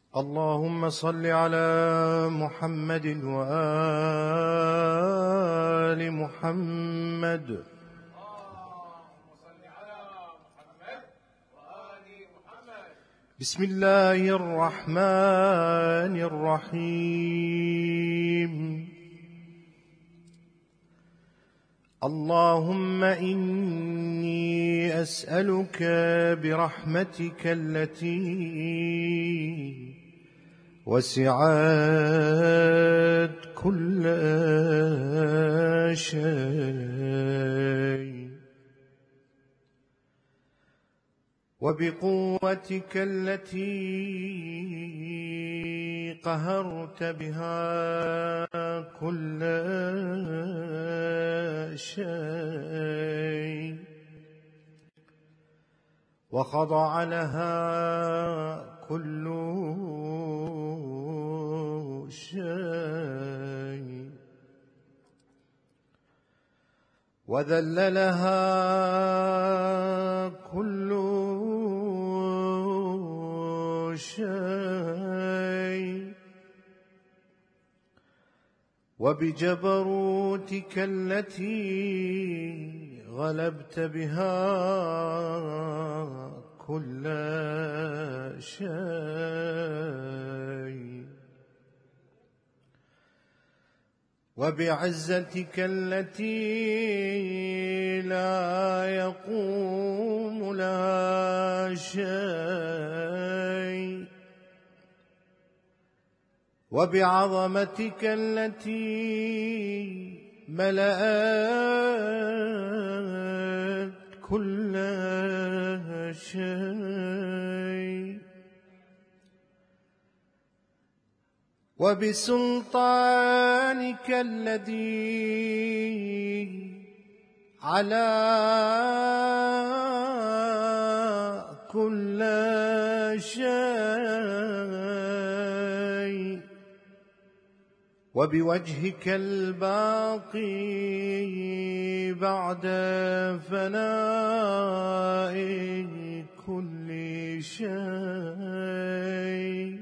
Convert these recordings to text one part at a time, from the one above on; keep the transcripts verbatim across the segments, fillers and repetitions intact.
اللهم صل على محمد وآل محمد. بسم الله الرحمن الرحيم. اللهم إني أسألك برحمتك التي وسعت كل شيء، وبقوتك التي قهرت بها كل شيء، وخضع لها كل شيء، وذل لها كل شيء، وبجبروتك التي غلبت بها كل شيء، وبعزتك التي لا يقوم لها شيء، وبعظمتك التي ملأت كل شيء، وبسلطانك الذي على كل شيء، وبوجهك الباقي بعد فناء كل شيء،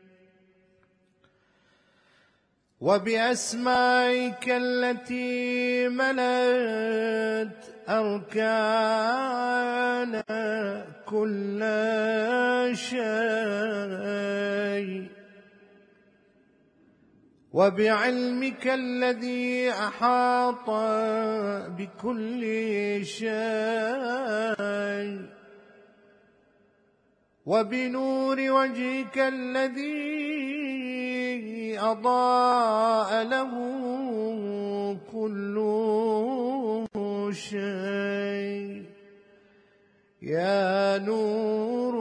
وبأسمائك التي ملأت أركان كل شيء، وبعلمك الذي أحاط بكل شيء، وبنور وجهك الذي أضاء له كل شيء. يا نور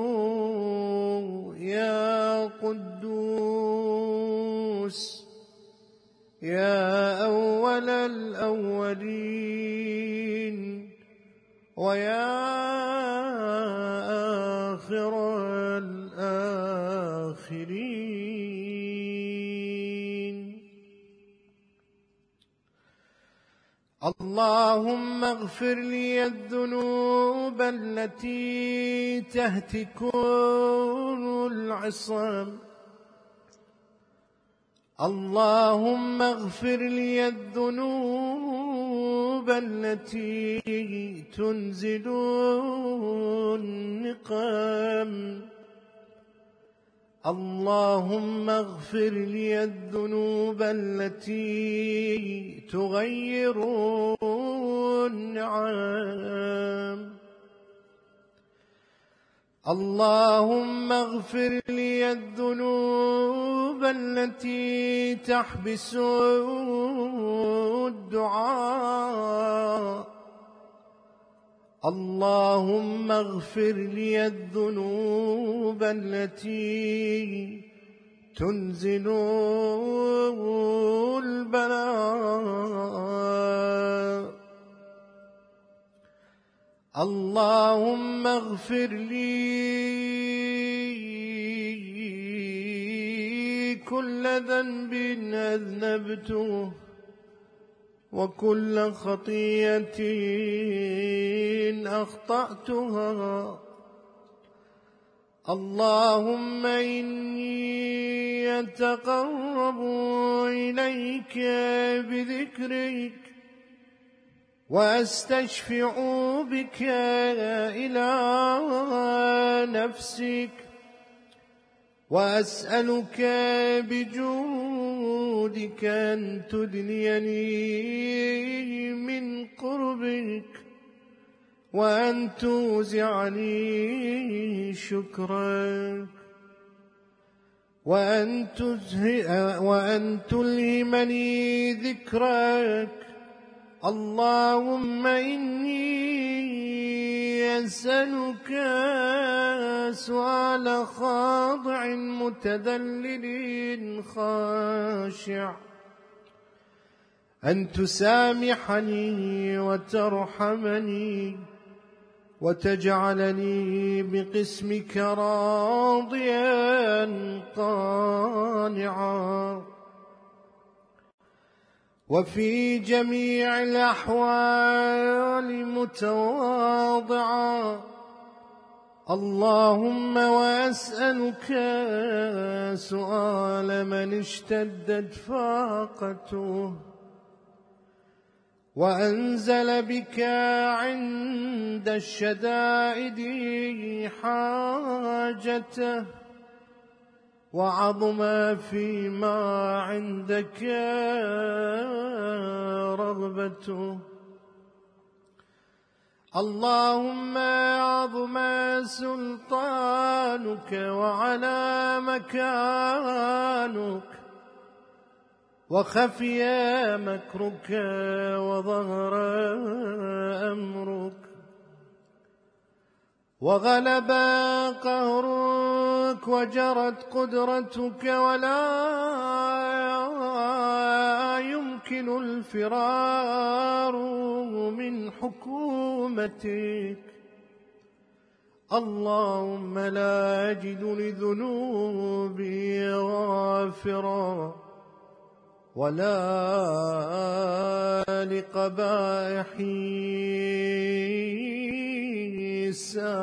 يا قدوس يا أول الأولين ويا آخر الآخرين. اللهم اغفر لي الذنوب التي تهتك العصام. اللهم اغفر لي الذنوب التي تنزل النقام. اللهم اغفر لي الذنوب التي تغير النعام. اللهم اغفر لي الذنوب التي تحبس الدعاء. اللهم اغفر لي الذنوب التي تنزل البلاء. اللهم اغفر لي كل ذنب أذنبته وكل خطيئة أخطأتها. اللهم إني أتقرب إليك بذكرك وأستشفع بك إلى نفسك وأسألك بجودك أن تدنيني من قربك وأن توزعني شكرك وأن, وأن تلهمني ذكرك. اللهم إني أسألك سؤال خاضع متذلل خاشع أن تسامحني وترحمني وتجعلني بقسمك راضيا قانعا وفي جميع الأحوال متواضعا. اللهم وأسألك سؤال من اشتدت فاقته وأنزل بك عند الشدائد حاجته وعظم فيما عندك رغبته. اللهم عظم سلطانك وعلى مكانك وخفي مكرك وظهر أمرك وغلب قهرك وجرت قدرتك ولا يمكن الفرار من حكومتك. اللهم لا أجد لذنوبي غافرا ولا لقبائحي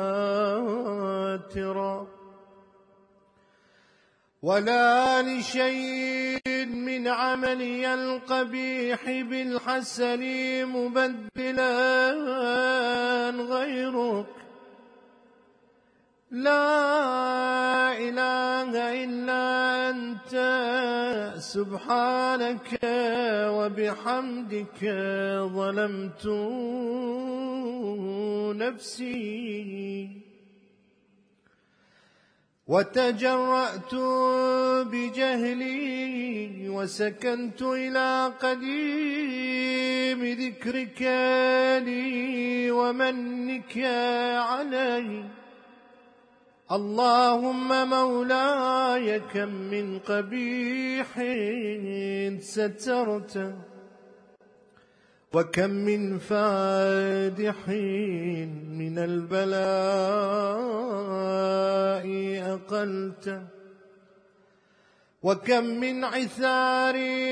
ساترا ولا لشيء من عملي القبيح بالحسن مبدلا غيرك. لا إله إلا أنت سبحانك وبحمدك ظلمت نفسي وتجرأت بجهلي وسكنت إلى قديم ذكرك لي ومنك علي. اللهم مولاي كم من قبيح سترت وكم من فادح من البلاء أقلت وكم من عثار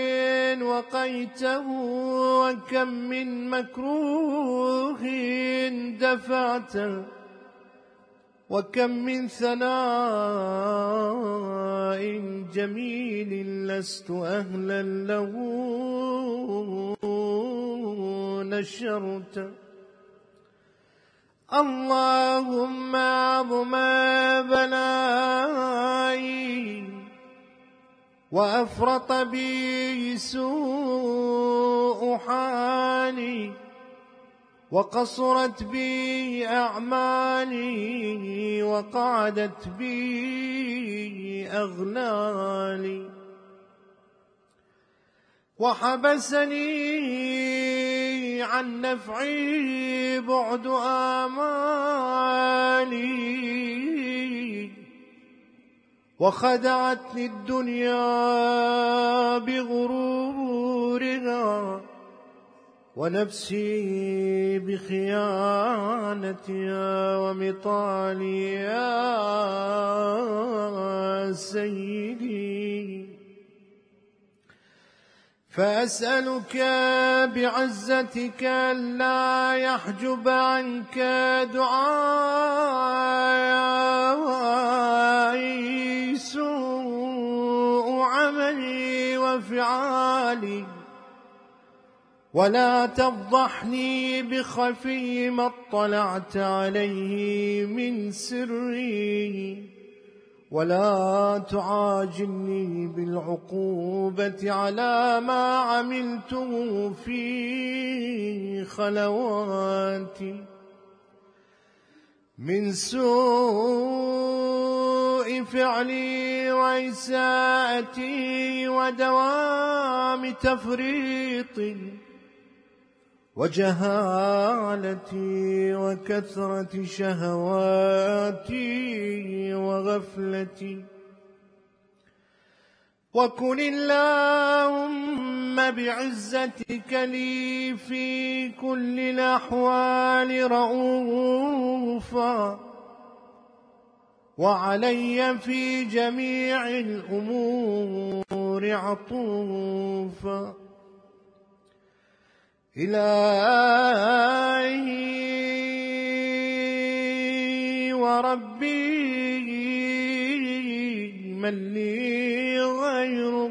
وقيته وكم من مكروه دفعته وكم من ثناء جميل لست أهلا له نشرت. اللهم عظم بلائي وأفرط بي سوء حالي وقصرت بي أعمالي وقعدت بي أغلالي وحبسني عن نفعي بعد آمالي وخدعتني الدنيا بغرورها ونفسي بخيانتها ومطالي يا سيدي. فأسألك بعزتك ألا يحجب عنك دعائي سوء عملي وفعالي، ولا تفضحني بخفي ما اطلعت عليه من سري، ولا تعاجلني بالعقوبة على ما عملته في خلواتي من سوء فعلي وإساءتي ودوام تفريطي وجهالتي وكثرة شهواتي وغفلتي. وكن اللهم بعزتك لي في كل الأحوال رؤوفا، وعلي في جميع الأمور عطوفا. إلهي وربي من لي غيرك،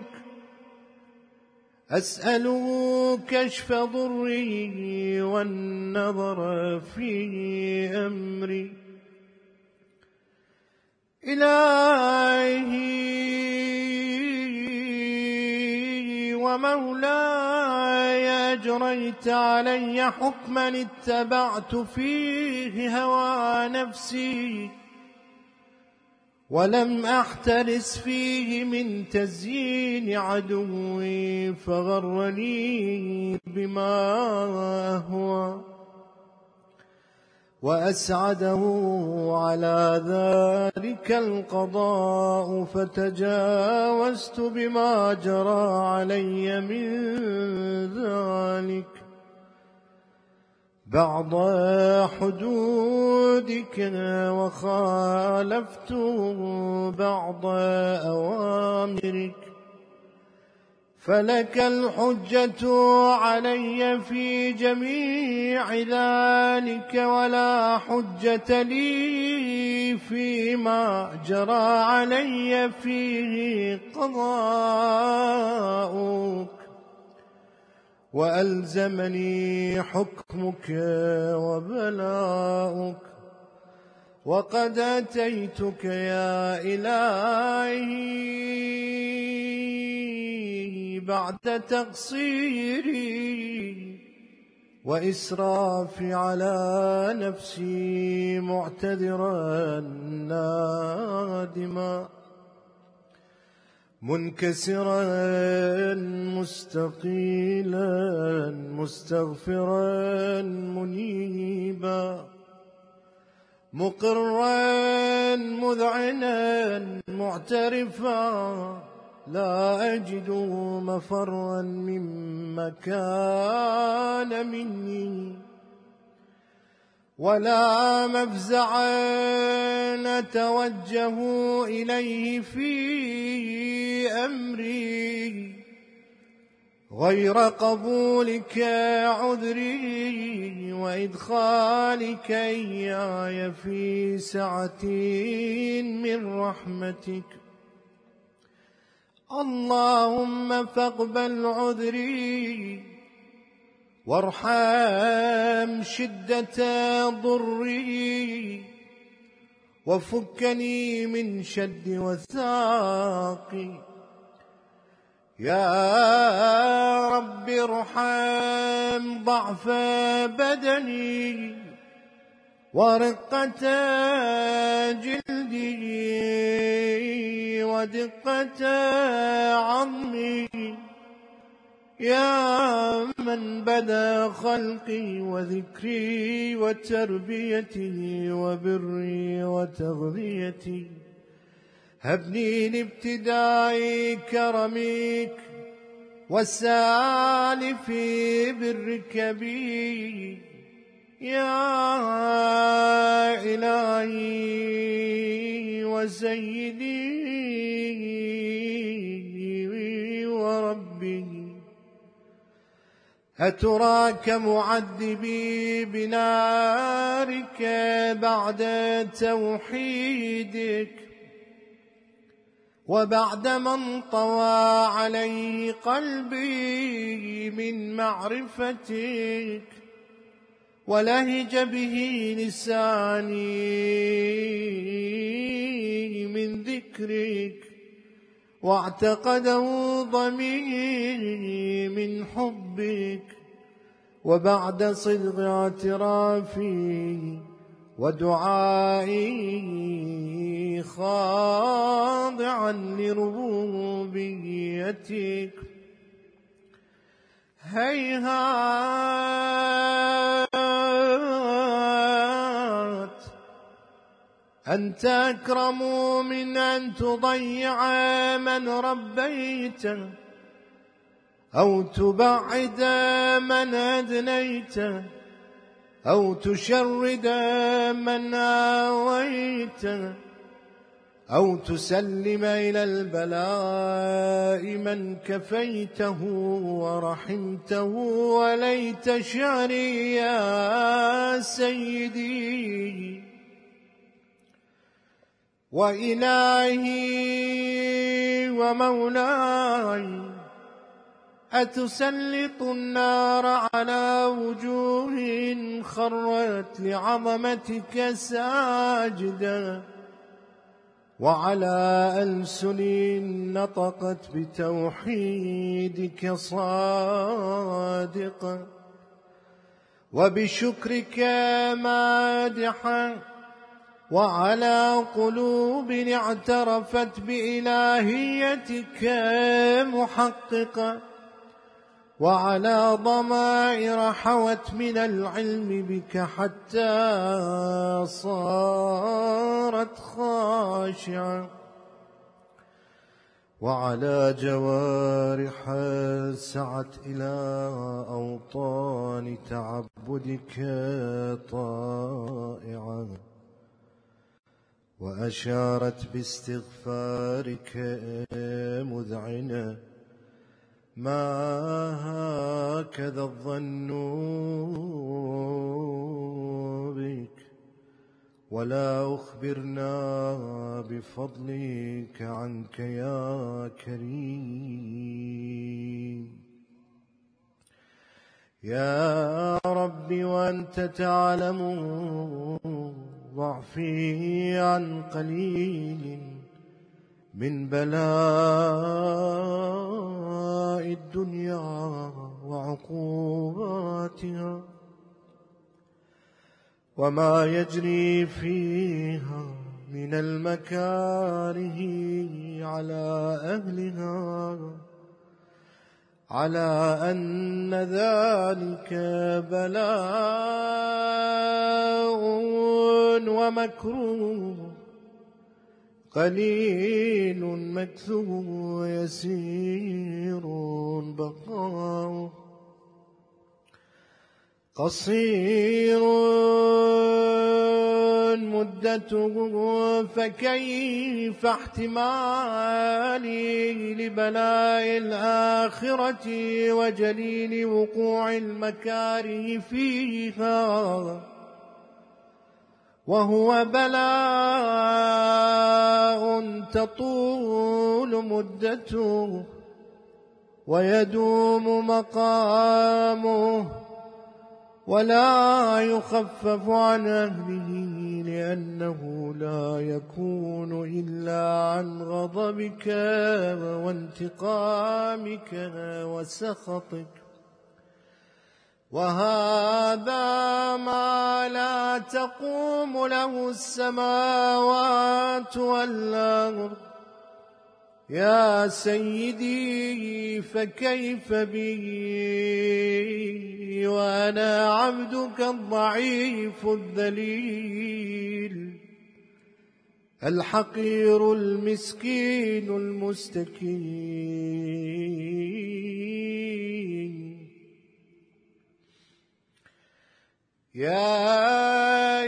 أسأله كشف ضري والنظر في أمري. إلهي ومولاي أجريت علي حكما اتبعت فيه هوى نفسي، ولم أحترس فيه من تزيين عدوي فغرني بما أهوى، وأسعده على ذلك القضاء فتجاوزت بما جرى علي من ذلك بعض حدودك، وخالفت بعض أوامرك، فلك الحجة علي في جميع ذلك، ولا حجة لي فيما جرى علي فيه قضاؤك، وألزمني حكمك وبلاؤك. وقد أتيتك يا إلهي بعد تقصيري وإسرافي على نفسي معتذرا نادما، منكسرا مستقيلا مستغفرا منيبا، مقرا مذعنا معترفا، لا أجد مفرا مما كان مني، ولا مفزعا أتوجه إليه في أمري غير قبولك عذري وإدخالك إياي في سعة من رحمتك. اللهم فاقبل عذري وارحم شدة ضري، وفكني من شد وثاقي. يا رب ارحم ضعف بدني ورقة جلدي ودقة عظمي، يا من بدا خلقي وذكري وتربيتي وبري وتغذيتي. هبني لابتداء كرمك والسالف برك بي، يا إلهي وسيدي وربي. أتراك معذبي بنارك بعد توحيدك، وبعدما انطوى عليه قلبي من معرفتك ولهج به لساني من ذكرك واعتقده ضميري من حبك، وبعد صدق اعترافي ودعائي خاضعا لربوبيتك، هيهات أنت أكرم من أن تضيع من ربيته أو تبعد من أدنيته أو تشرد من آويته أو تسلم إلى البلاء من كفيته ورحمته. وليت شعري يا سيدي وإلهي ومولاي، أتسلط النار على وجوه خرت لعظمتك ساجدة، وعلى ألسن نطقت بتوحيدك صادقة، وبشكرك مادحة، وعلى قلوب اعترفت بإلهيتك محققة، وعلى ضمائر حوت من العلم بك حتى صارت خاشعة، وعلى جوارح سعت إلى أوطان تعبدك طائعة، وأشارت باستغفارك مذعنة. ما هكذا الظن بك، ولا أخبرنا بفضلك عنك يا كريم يا ربي، وأنت تعلم ضعفي عن قليل من بلاء الدنيا وعقوباتها، وما يجري فيها من المكاره على أهلها، على أن ذلك بلاء ومكروه قليل مكثوب ويسير بقاؤه، قصير مدته فكيف احتمالي لبلاء الآخرة وجليل وقوع المكاره فيها، وهو بلاء تطول مدته ويدوم مقامه ولا يخفف عن أهله، لأنه لا يكون إلا عن غضبك وانتقامك وسخطك، وهذا ما لا تقوم له السماوات والأرض يا سيدي، فكيف بي وأنا عبدك الضعيف الذليل الحقير المسكين المستكين. يا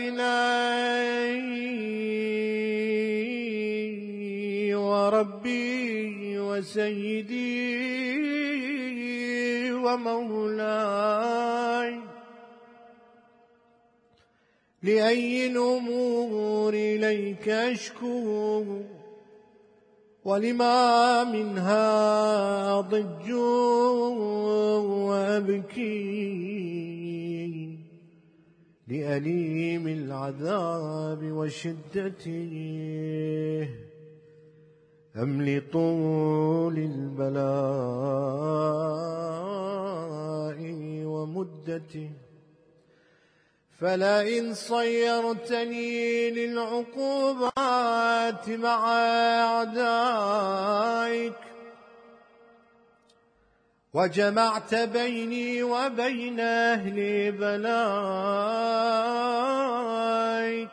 إلهي وربي وسيدي ومولاي، لأي الأمور إليك أشكو، ولما منها أضج وأبكي لأليم العذاب وشدته أم لطول البلاء ومدته. فلئن صيرتني للعقوبات مع أعدائك وجمعت بيني وبين أهل بلائك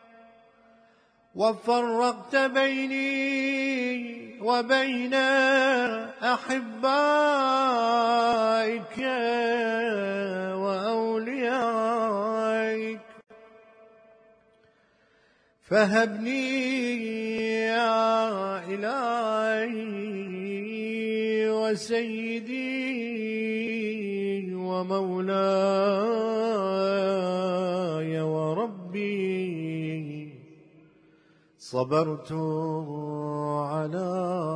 وفرقت بيني وبين أحبائك وأوليائك فهبني يا إلهي وسيدي ومولاي وربي، صبرت على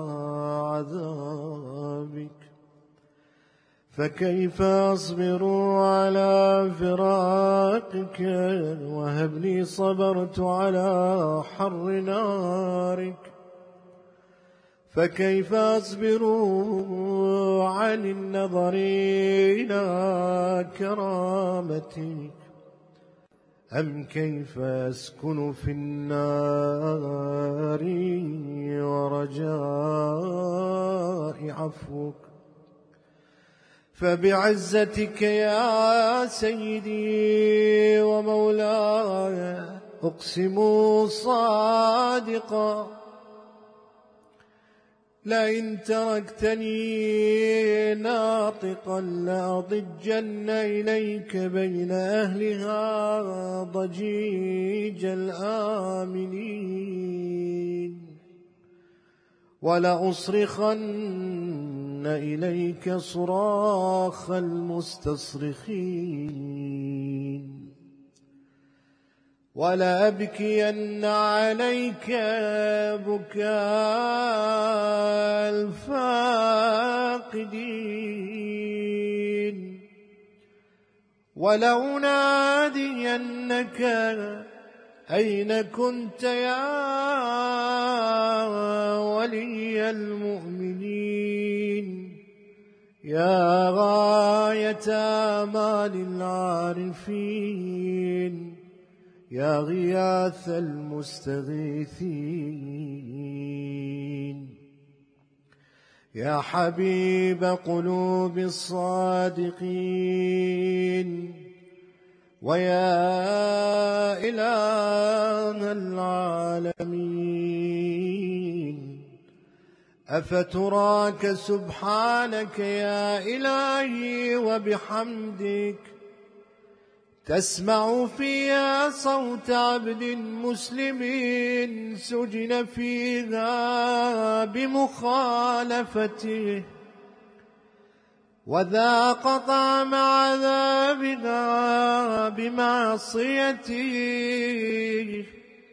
عذابك فكيف أصبر على فراقك، وهب لي صبرت على حر نارك فكيف أصبر عن النظر إلى كرامتك، أم كيف أسكن في النار ورجاء عفوك. فبعزتك يا سيدي ومولاي أقسم صادقا لئن تركتني ناطقا لأضجن إليك بين أهلها ضجيج الآمنين ولأصرخن إليك صراخ المستصرخين ولأبكين عليك بكاء الفاقدين ولأنادينك أين كنت يا ولي المؤمنين، يا غاية آمال العارفين، يا غياث المستغيثين، يا حبيب قلوب الصادقين، ويا إله العالمين. أفتراك سبحانك يا إلهي وبحمدك تسمع فيها صوت عبد مسلم سجن فيها بمخالفته وذاق طعم عذابها بمعصيته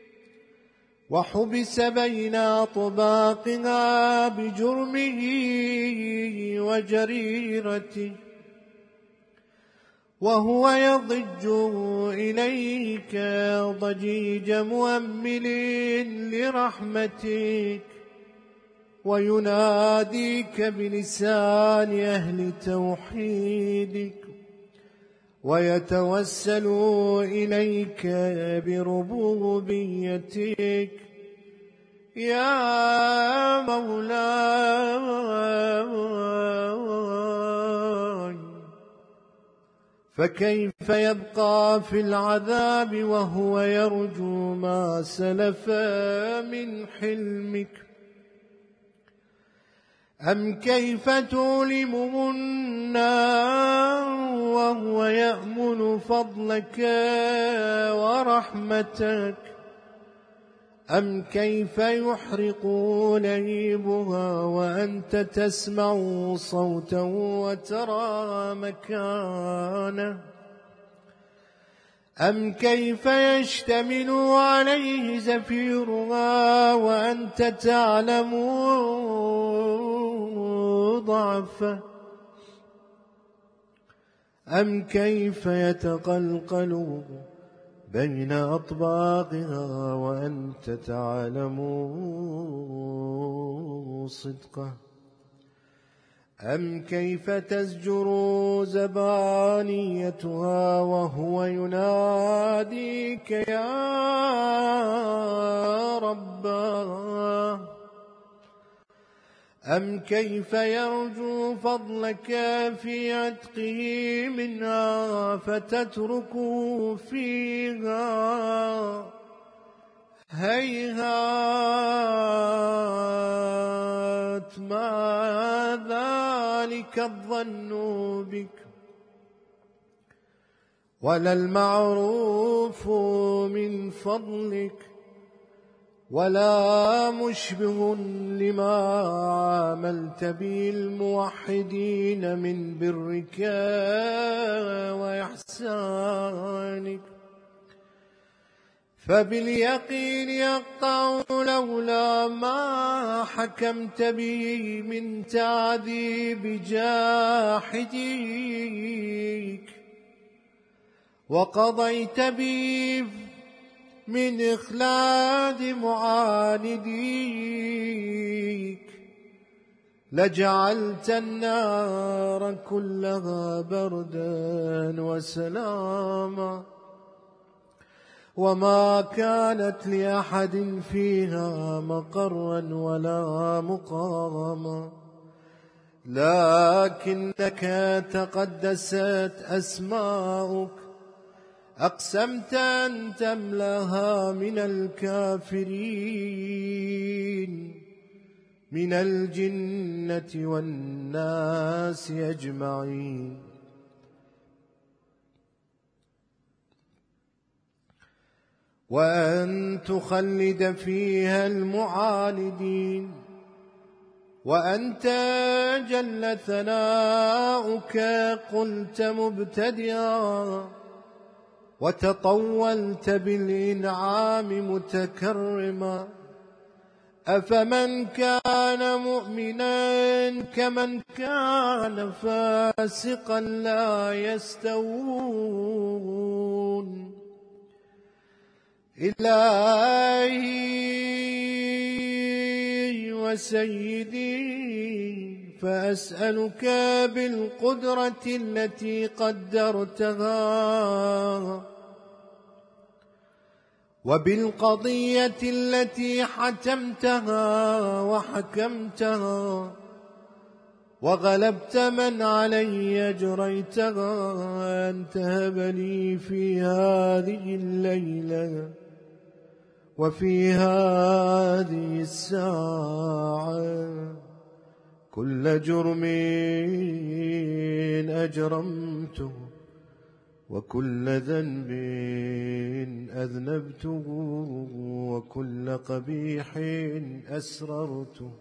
وحبس بين أطباقها بجرمه وجريرته وهو يضج إليك ضجيج مؤمل لرحمتك ويناديك بلسان أهل توحيدك ويتوسل إليك بربوبيتك يا مولاي. فكيف يبقى في العذاب وهو يرجو ما سلف من حلمك؟ أم كيف تؤلمه النار وهو يأمل فضلك ورحمتك؟ أم كيف يحرق لهيبها وأنت تسمع صوتا وترى مكانه؟ أم كيف يشتمل عليه زفيرها وأنت تعلم ضعفه أم كيف يتقلقل بين أطباقها وأنت تعلم صدقه أم كيف تزجر زبانيتها وهو يناديك يا رباه أم كيف يرجو فضلك في عتقه منها فتترك فيها هيهات ما ذلك الظن بك ولا المعروف من فضلك ولا مشبه لما عاملت به الموحدين من برك وإحسانك فباليقين يقطع لولا ما حكمت به من تعذيب جاحديك وقضيت به من إخلاد معانديك لجعلت النار كلها بردا وسلاما وما كانت لأحد فيها مقرا ولا مقاما لكنك تقدست أسماؤك أقسمت أن تملأها من الكافرين من الجنة والناس أجمعين وأن تخلد فيها المعاندين وأنت جل ثناؤك قلت مبتدئا وتطولت بالإنعام متكرما أفمن كان مؤمنا كمن كان فاسقا لا يستوون إلهي وسيدي فأسألك بالقدرة التي قدرتها وبالقضية التي حتمتها وحكمتها وغلبت من علي جريتها أن تهب لي في هذه الليلة وفي هذه الساعة كل جرم أجرمته وكل ذنب أذنبته وكل قبيح أسررته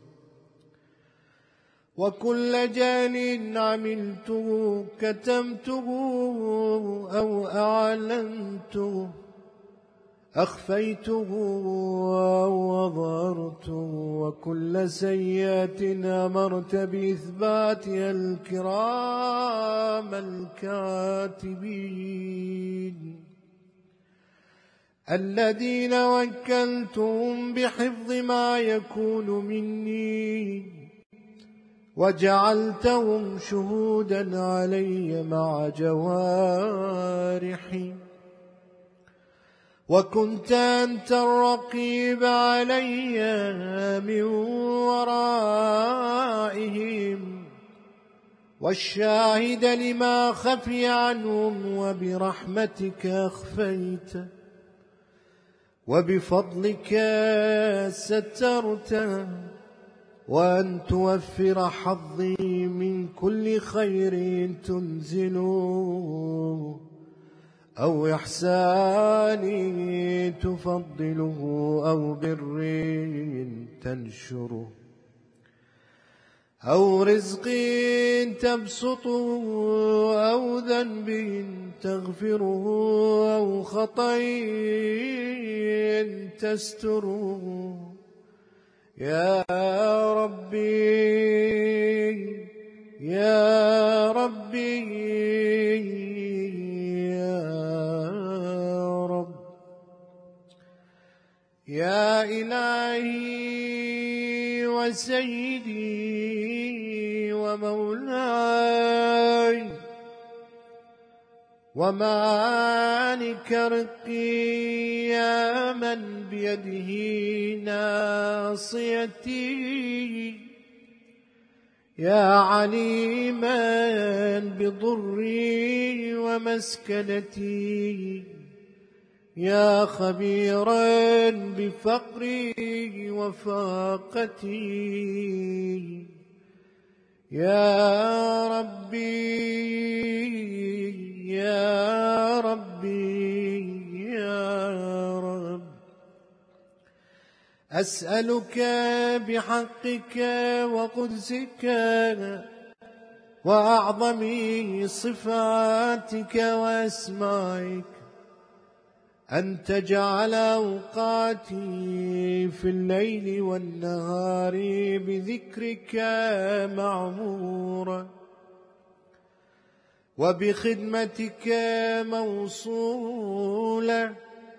وكل جهل عملته كتمته أو أعلنته أخفيته أو أظهرته وكل سيئة أمرت بإثباتها الكرام الكاتبين الذين وكلتهم بحفظ ما يكون مني وجعلتهم شهودا علي مع جوارحي وكنت أنت الرقيب علي من ورائهم والشاهد لما خفي عنهم وبرحمتك أخفيت وبفضلك سترت وأن توفر حظي من كل خير تنزله أو إحسان تفضله أو بر تنشره أو رزق تبسطه أو ذنب تغفره أو خطأ تستره يا ربي يا ربي يا رب يا إلهي وسيدي ومولاي ومالك رقي يا من بيده ناصيتي يا عليما بضري ومسكنتي يا خبيرا بفقري وفاقتي يا ربي يا ربي يا رب أسألك بحقك وقدسك وأعظم صفاتك وأسمائك أن تجعل أوقاتي في الليل والنهار بذكرك معمورة وبخدمتك موصولة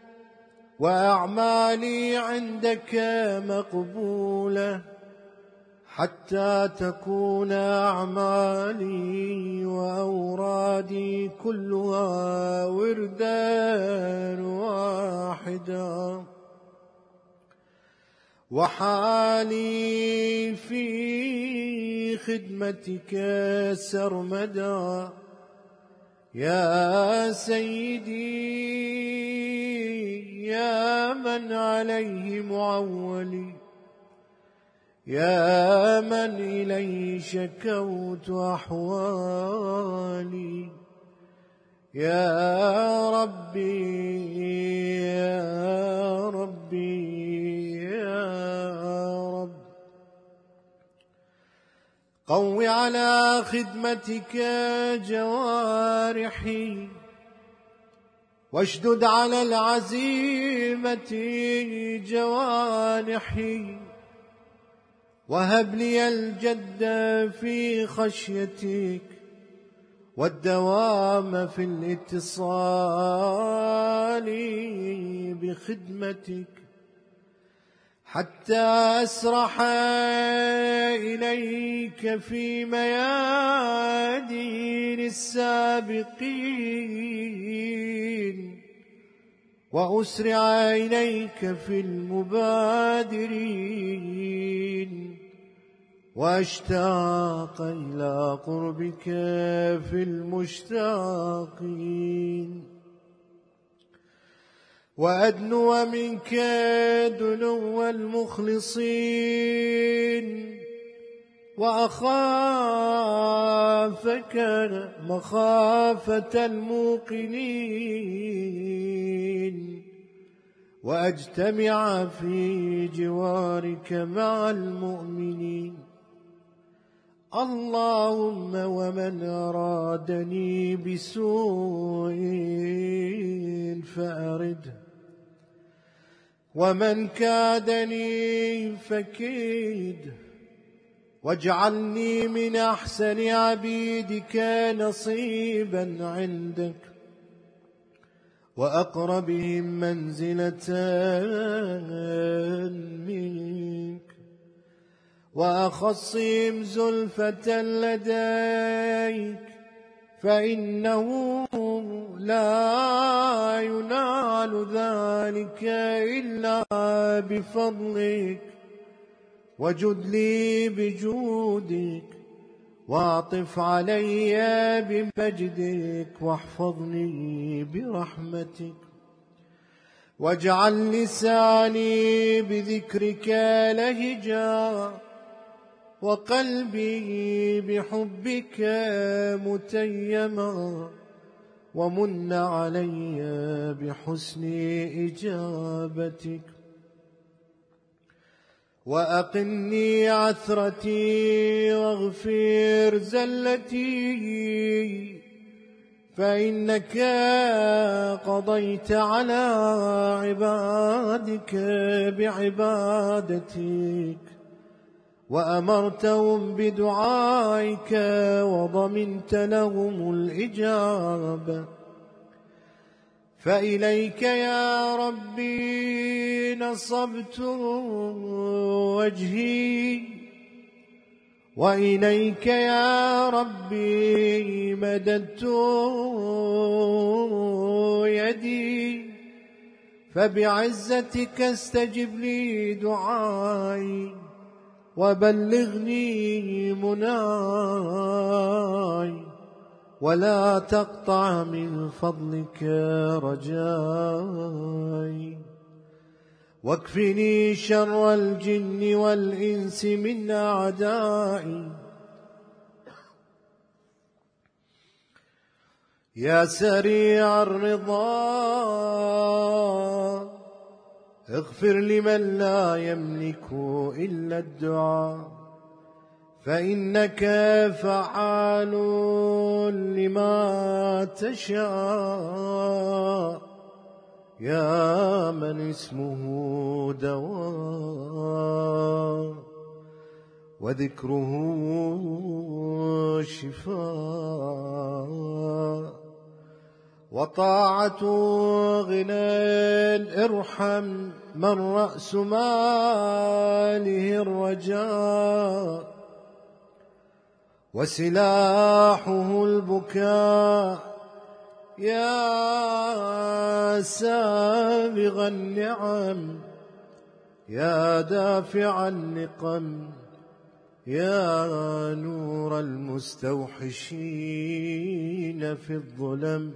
وأعمالي عندك مقبولة حتى تكون أعمالي وأورادي كلها وردا واحدا وحالي في خدمتك سرمدا يا سيدي يا من عليه معولي يا من إليه شكوت أحوالي يا ربي يا ربي يا رب قو على خدمتك جوارحي واشدد على العزيمة جوانحي وهب لي الجد في خشيتك والدوام في الاتصال بخدمتك حتى أسرح إليك في ميادين السابقين وأسرع إليك في المبادرين واشتاق إلى قربك في المشتاقين وأدنو منك دنو المخلصين وأخافك مخافة الموقنين وأجتمع في جوارك مع المؤمنين اللهم ومن أرادني بسوء فأرده ومن كادني فكيده واجعلني من أحسن عبيدك نصيبا عندك وأقربهم منزلة منك وأخصهم زلفة لديك فإنه لا ينال ذلك إلا بفضلك وجد لي بجودك واعطف علي بمجدك واحفظني برحمتك واجعل لساني بذكرك لهجا وقلبي بحبك متيما ومن علي بحسن إجابتك وأقني عثرتي واغفر زلتي، فإنك قضيت على عبادك بعبادتك، وأمرتهم بدعائك وضمنت لهم الإجابة. فإليك يا ربي نصبت وجهي، وإليك يا ربي مددت يدي، فبعزتك استجب لي دعائي وبلغني مناي، ولا تقطع من فضلك رجاي. واكفني شر الجن والإنس من أعدائي. يا سريع الرضا اغفر لمن لا يملك إلا الدعاء، فإنك فعال لما تشاء، يا من اسمه دواء وذكره شفاء، وطاعة غنى. ارحم من رأس ماله الرجاء، وسلاحه البكاء، يا سابغ النعم، يا دافع النقم، يا نور المستوحشين في الظلم،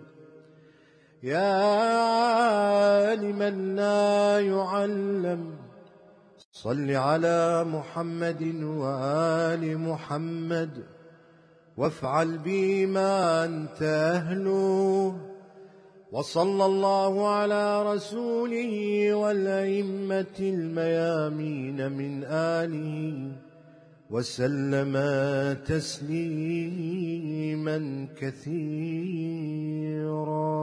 يا لمن لا يعلم. صل على محمد وآل محمد، وافعل بي ما أنت أهله. وصلى الله على رسوله والأئمة الميامين من آله، وسلم تسليما كثيرا.